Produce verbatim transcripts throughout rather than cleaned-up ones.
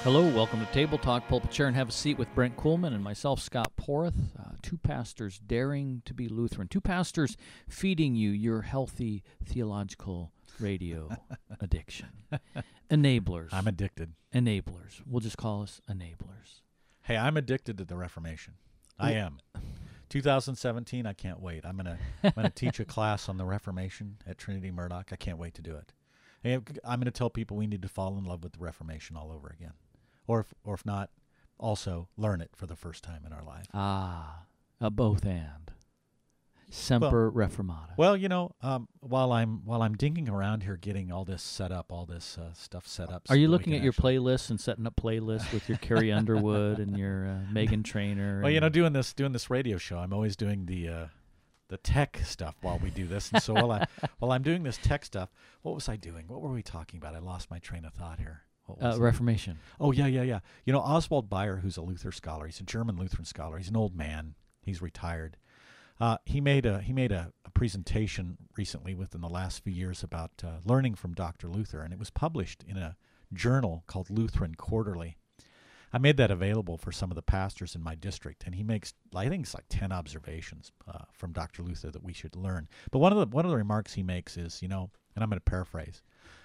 Hello, welcome to Table Talk, Pulpit Chair, and Have a Seat with Brent Kuhlman and myself, Scott Porth. Uh, two pastors daring to be Lutheran. Two pastors feeding you your healthy theological radio addiction. Enablers. I'm addicted. Enablers. We'll just call us enablers. Hey, I'm addicted to the Reformation. I am. two thousand seventeen, I can't wait. I'm gonna I'm gonna teach a class on the Reformation at Trinity Murdoch. I can't wait to do it. And I'm gonna tell people we need to fall in love with the Reformation all over again, or if or if not, also learn it for the first time in our life. Ah, a both and. Semper Reformata. Well, you know, um, while I'm while I'm dinking around here getting all this set up, all this uh, stuff set up. Are so you that we looking can at your actually- playlists and setting up playlists with your Carrie Underwood and your uh, Megan Trainor? Well, you and- know, doing this doing this radio show, I'm always doing the uh, the tech stuff while we do this. And so while I while I'm doing this tech stuff, what was I doing? What were we talking about? I lost my train of thought here. What was uh, it? Reformation. Oh yeah, yeah, yeah. You know, Oswald Bayer, who's a Luther scholar, he's a German Lutheran scholar. He's an old man. He's retired. Uh, he made a he made a, a presentation recently within the last few years about uh, learning from Doctor Luther, and it was published in a journal called Lutheran Quarterly. I made that available for some of the pastors in my district, and he makes, I think it's like ten observations uh, from Doctor Luther that we should learn. But one of the one of the remarks he makes is, you know, and I'm going to paraphrase,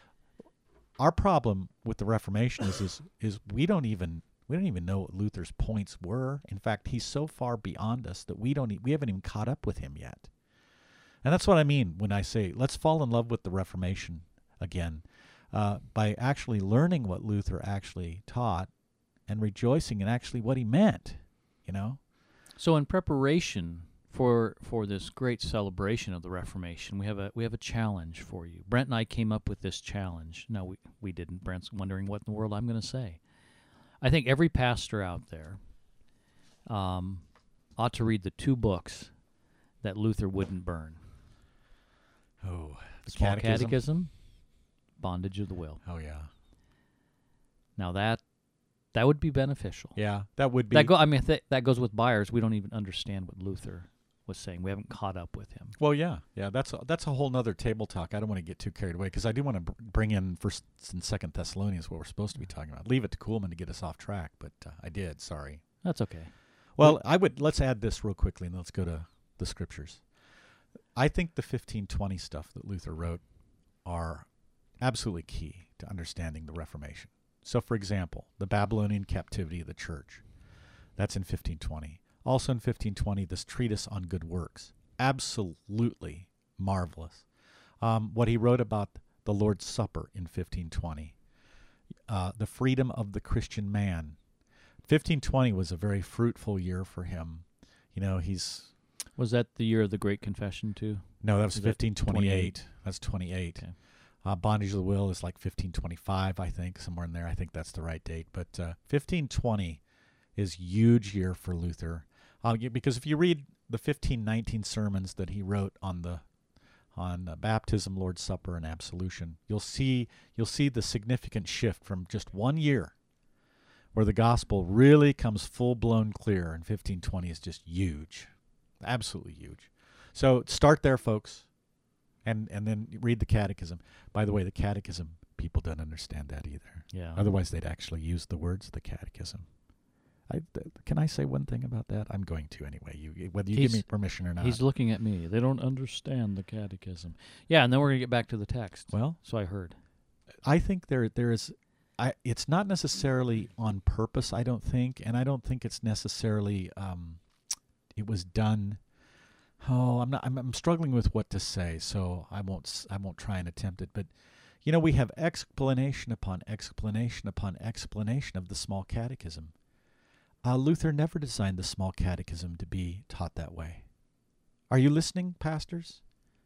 our problem with the Reformation is is, is we don't even we don't even know what Luther's points were. In fact, he's so far beyond us that we don't e- we haven't even caught up with him yet. And that's what I mean when I say let's fall in love with the Reformation again, uh, by actually learning what Luther actually taught and rejoicing in actually what he meant, you know? So in preparation for for this great celebration of the Reformation, we have a we have a challenge for you. Brent and I came up with this challenge. No, we, we didn't. Brent's wondering what in the world I'm going to say. I think every pastor out there um, ought to read the two books that Luther wouldn't burn. Oh, the Small Catechism? Catechism, Bondage of the Will. Oh, yeah. Now that that would be beneficial. Yeah, that would be. That go. I mean, th- that goes with Byers. We don't even understand what Luther was saying. We haven't caught up with him. Well, yeah, yeah. That's a, that's a whole nother table talk. I don't want to get too carried away because I do want to br- bring in First and Second Thessalonians, what we're supposed to be talking about. Leave it to Kuhlman to get us off track, but uh, I did. Sorry. That's okay. Well, I would. Let's add this real quickly, and let's go to the scriptures. I think the fifteen twenty stuff that Luther wrote are absolutely key to understanding the Reformation. So, for example, the Babylonian captivity of the church. That's in fifteen twenty. Also in fifteen twenty, this treatise on good works. Absolutely marvelous. Um, what he wrote about the Lord's Supper in fifteen twenty. Uh, the freedom of the Christian man. fifteen twenty was a very fruitful year for him. You know, he's... Was that the year of the Great Confession too? No, that was Is that fifteen twenty-eight. That's twenty-eight. Okay. Uh, Bondage of the Will is like fifteen twenty-five, I think, somewhere in there. I think that's the right date. But uh, fifteen twenty is huge year for Luther. Uh, you- because if you read the fifteen nineteen sermons that he wrote on the on uh, baptism, Lord's Supper, and absolution, you'll see you'll see the significant shift from just one year where the gospel really comes full-blown clear, and fifteen twenty is just huge. Absolutely huge. So start there, folks, and and then read the Catechism. By the way, the Catechism, people don't understand that either. Yeah. Otherwise, they'd actually use the words the Catechism. I, th- can I say one thing about that? I'm going to anyway, you, whether you He's- give me permission or not. He's looking at me. They don't understand the Catechism. Yeah, and then we're going to get back to the text. well, So I heard. I think there there is. I, it's not necessarily on purpose, I don't think, and I don't think it's necessarily. Um, it was done. Oh, I'm not. I'm, I'm struggling with what to say, so I won't. s- I won't try and attempt it. But you know, we have explanation upon explanation upon explanation of the Small Catechism. Uh, Luther never designed the Small Catechism to be taught that way. Are you listening, pastors?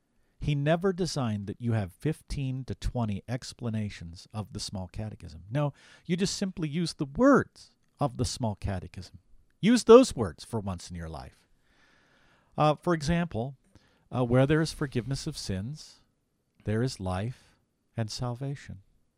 He never designed that you have fifteen to twenty explanations of the Small Catechism. No, you just simply use the words of the Small Catechism. Use those words for once in your life. Uh, for example, uh, where there is forgiveness of sins, there is life and salvation.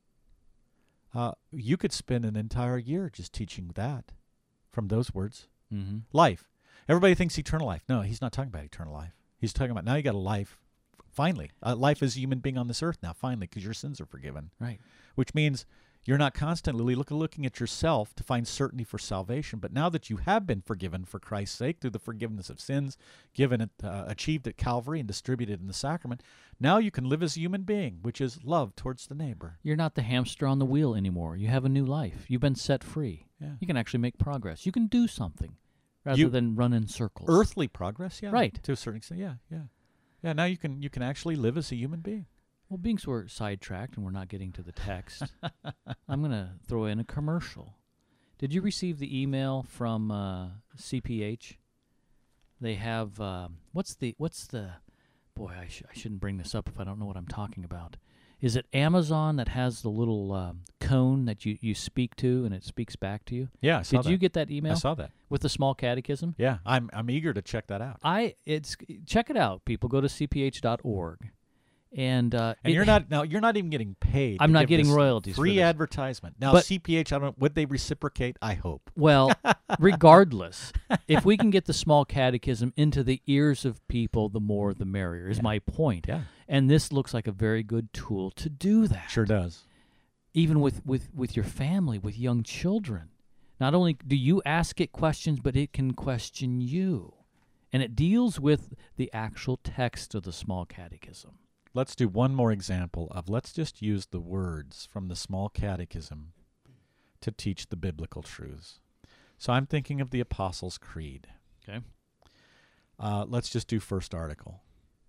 Uh, you could spend an entire year just teaching that from those words. Mm-hmm. Life. Everybody thinks eternal life. No, he's not talking about eternal life. He's talking about now you got a life, finally. A life as a human being on this earth now, finally, because your sins are forgiven. Right. Which means You're not constantly look, looking at yourself to find certainty for salvation. But now that you have been forgiven for Christ's sake through the forgiveness of sins given at, uh, achieved at Calvary and distributed in the sacrament, now you can live as a human being, which is love towards the neighbor. You're not the hamster on the wheel anymore. You have a new life. You've been set free. Yeah. You can actually make progress. You can do something rather You- than run in circles. Earthly progress, yeah. Right. To a certain extent, yeah, yeah. Yeah, now you can you can actually live as a human being. Well, being so we're sidetracked and we're not getting to the text, I'm going to throw in a commercial. Did you receive the email from uh, C P H? They have uh, what's the what's the boy? I, sh- I shouldn't bring this up if I don't know what I'm talking about. Is it Amazon that has the little um, cone that you, you speak to and it speaks back to you? Yeah, I saw Did that. you get that email I saw that. with the small catechism? Yeah, I'm I'm eager to check that out. I it's check it out. People go to c p h dot org. And, uh, And it- you're not now. You're not even getting paid. I'm to not give getting this royalties for Free this. advertisement. Now, But- C P H. I don't. Would they reciprocate? I hope. Well, regardless, if we can get the small catechism into the ears of people, the more the merrier, is Yeah. my point. Yeah, And this looks like a very good tool to do that. sure does. Even with, with, with your family, with young children. Not only do you ask it questions, but it can question you. And it deals with the actual text of the small catechism. Let's do one more example of. Let's just use the words from the small catechism to teach the biblical truths. So I'm thinking of the Apostles' Creed. Okay. Uh, let's just do first article.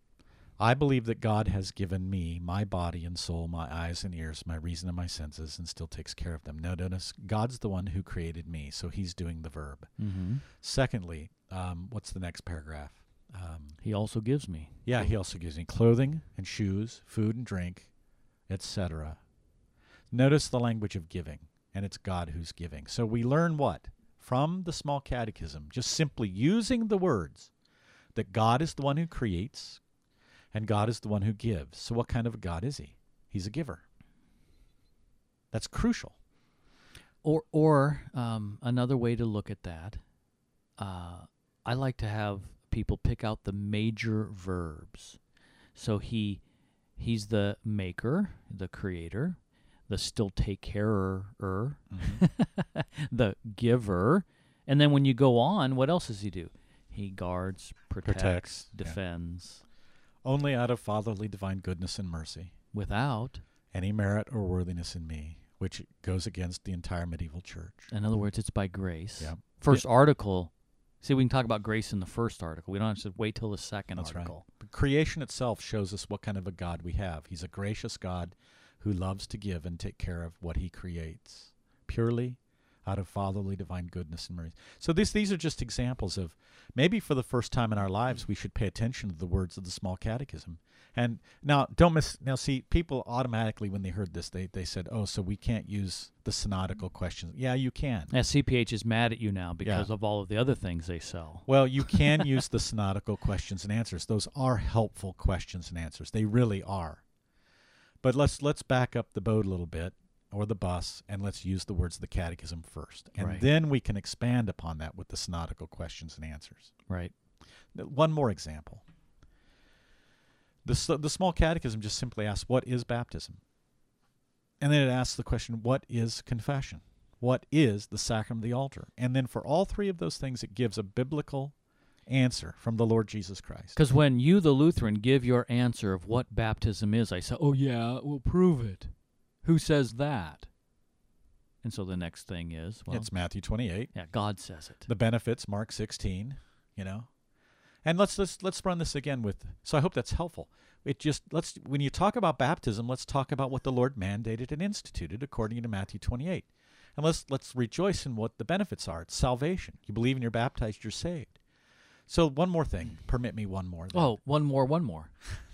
I believe that God has given me my body and soul, my eyes and ears, my reason and my senses, and still takes care of them. Now, notice God's the one who created me, so he's doing the verb. Mm-hmm. Secondly, um, what's the next paragraph? Um, He also gives me. yeah, he also gives me clothing and shoes, food and drink, et cetera. Notice the language of giving, and it's God who's giving. So we learn what? From the small catechism, just simply using the words, that God is the one who creates, and God is the one who gives. So what kind of a God is he? He's a giver. That's crucial. Or, or um, another way to look at that, uh, I like to have people pick out the major verbs. So he, he's the maker, the creator, the still take carer, Mm-hmm. the giver, and then when you go on, what else does he do? He guards, protects, Protects, yeah. defends, Only out of fatherly divine goodness and mercy, without. any merit or worthiness in me, which goes against the entire medieval church. In other words, it's by grace. Yeah. First article. See, we can talk about grace in the first article. We don't have to wait till the second That's right. article. But creation itself shows us what kind of a God we have. He's a gracious God who loves to give and take care of what he creates, purely out of fatherly divine goodness and mercy. So this, these are just examples of, maybe for the first time in our lives, we should pay attention to the words of the small catechism. And now, don't miss, now see, people automatically, when they heard this, they, they said, oh, so we can't use the synodical questions. Yeah, you can. Yeah, C P H is mad at you now because Yeah. of all of the other things they sell. Well, you can use the synodical questions and answers. Those are helpful questions and answers. They really are. But let's let's back up the boat a little bit, or the bus, and let's use the words of the catechism first. And Right. then we can expand upon that with the synodical questions and answers. Right. One more example. The, s- the small catechism just simply asks, what is baptism? And then it asks the question, what is confession? What is the sacrament of the altar? And then for all three of those things, it gives a biblical answer from the Lord Jesus Christ. Because when you, the Lutheran, give your answer of what baptism is, I say, oh, yeah, we'll prove it. Who says that? And so the next thing is, well, It's Matthew twenty-eight. yeah, God says it. The benefits, Mark sixteen, you know. And let's let's let's run this again with, so I hope that's helpful. It just, let's, when you talk about baptism, let's talk about what the Lord mandated and instituted according to Matthew twenty-eight. And let's let's rejoice in what the benefits are. It's salvation. You believe and you're baptized, you're saved. So one more thing. Permit me one more. then. Oh, one more, one more.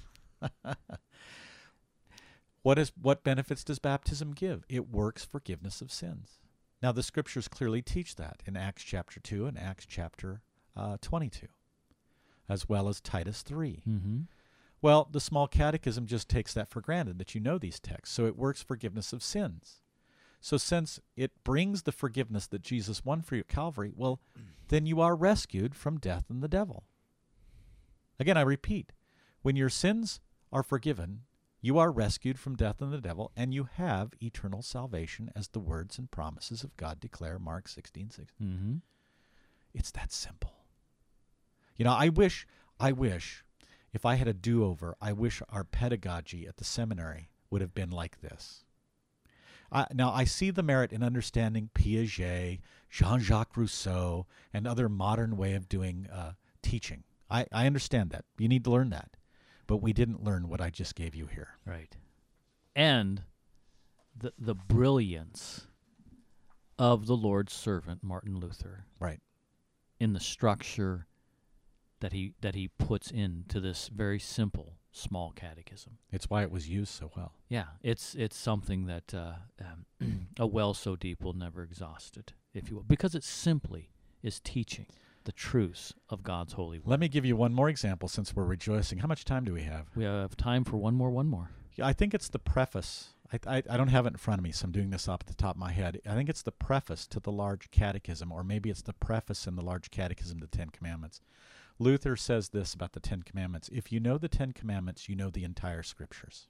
What is what benefits does baptism give? It works forgiveness of sins. Now the scriptures clearly teach that in Acts chapter two and Acts chapter uh, twenty-two, as well as Titus three. Mm-hmm. Well, the small catechism just takes that for granted, that you know these texts. So it works forgiveness of sins. So since it brings the forgiveness that Jesus won for you at Calvary, well, then you are rescued from death and the devil. Again, I repeat, when your sins are forgiven, You are rescued from death and the devil, and you have eternal salvation, as the words and promises of God declare, Mark sixteen six. Mm-hmm. It's that simple. You know, I wish, I wish, if I had a do-over, I wish our pedagogy at the seminary would have been like this. I, now, I see the merit in understanding Piaget, Jean-Jacques Rousseau, and other modern way of doing uh, teaching. I, I understand that. You need to learn that. But we didn't learn what I just gave you here. Right. And the the brilliance of the Lord's servant, Martin Luther. Right. In the structure that he that he puts into this very simple small catechism. It's why it was used so well. Yeah, it's it's something that uh, um, a well so deep will never exhaust it, if you will, because it simply is teaching the truths of God's holy word. Let me give you one more example since we're rejoicing. How much time do we have? We have time for one more, one more. Yeah, I think it's the preface. I, I, I don't have it in front of me, so I'm doing this off the top of my head. I think it's the preface to the Large Catechism, or maybe it's the preface in the Large Catechism to the Ten Commandments. Luther says this about the Ten Commandments. If you know the Ten Commandments, you know the entire Scriptures.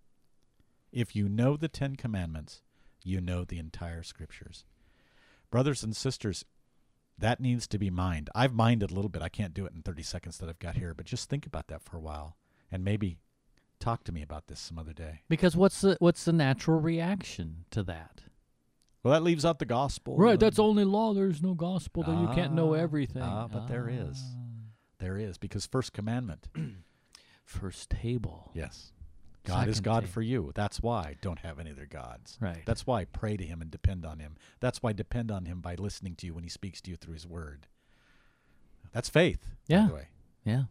If you know the Ten Commandments, you know the entire Scriptures. Brothers and sisters, that needs to be mined. I've mined it a little bit. I can't do it in thirty seconds that I've got here, but just think about that for a while, and maybe talk to me about this some other day. Because what's the what's the natural reaction to that? Well, that leaves out the gospel. Right, that's only law. There's no gospel. That you can't know Ah, everything. Ah, but there is. There is, because first commandment. First table. Yes. God is Second God table. for you. That's why don't have any other gods. Right. That's why pray to him and depend on him. That's why depend on him by listening to you when he speaks to you through his word. That's faith, Yeah. by the way. Yeah.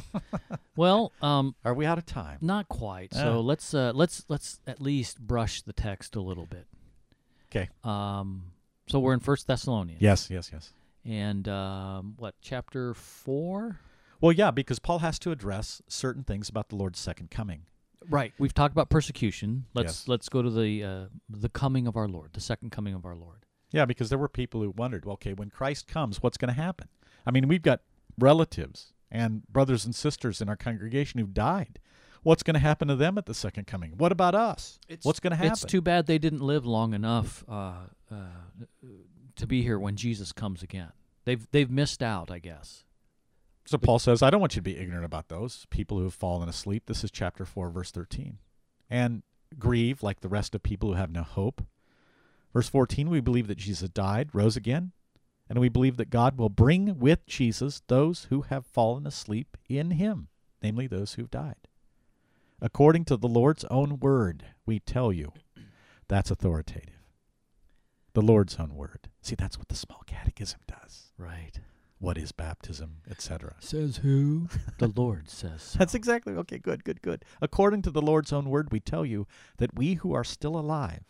Well, um, Are we out of time? not quite. Ah. So let's uh, let's let's at least brush the text a little bit. Okay. Um, so we're in First Thessalonians. Yes, yes, yes. And um, what, chapter four? Well, yeah, because Paul has to address certain things about the Lord's second coming. Right. We've talked about persecution. Let's Yes. let's go to the uh, the coming of our Lord, the second coming of our Lord. Yeah, because there were people who wondered, well, okay, when Christ comes, what's going to happen? I mean, we've got relatives and brothers and sisters in our congregation who've died. What's going to happen to them at the second coming? What about us? What's going to happen? It's too bad they didn't live long enough uh, uh, to be here when Jesus comes again. They've they've missed out, I guess. So Paul says, I don't want you to be ignorant about those people who have fallen asleep. This is chapter four, verse thirteen. And grieve like the rest of people who have no hope. Verse fourteen, we believe that Jesus died, rose again, and we believe that God will bring with Jesus those who have fallen asleep in him, namely those who've died. According to the Lord's own word, we tell you. That's authoritative. The Lord's own word. See, that's what the small catechism does. Right. What is baptism, et cetera. Says who? The Lord says so. That's exactly, okay, good, good, good. According to the Lord's own word, we tell you that we who are still alive,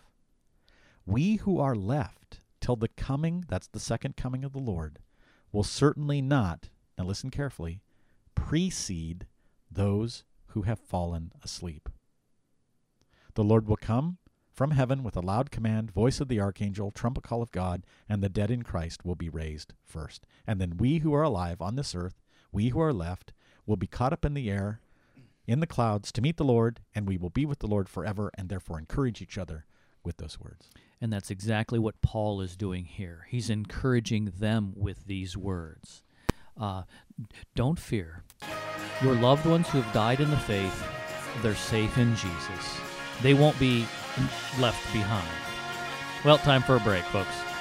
we who are left till the coming, that's the second coming of the Lord, will certainly not, now listen carefully, precede those who have fallen asleep. The Lord will come from heaven with a loud command, voice of the archangel, trumpet call of God, and the dead in Christ will be raised first. And then we who are alive on this earth, we who are left, will be caught up in the air, in the clouds, to meet the Lord, and we will be with the Lord forever, and therefore encourage each other with those words. And that's exactly what Paul is doing here. He's encouraging them with these words. Uh, don't fear. Your loved ones who have died in the faith, they're safe in Jesus. They won't be left behind. Well, time for a break, folks.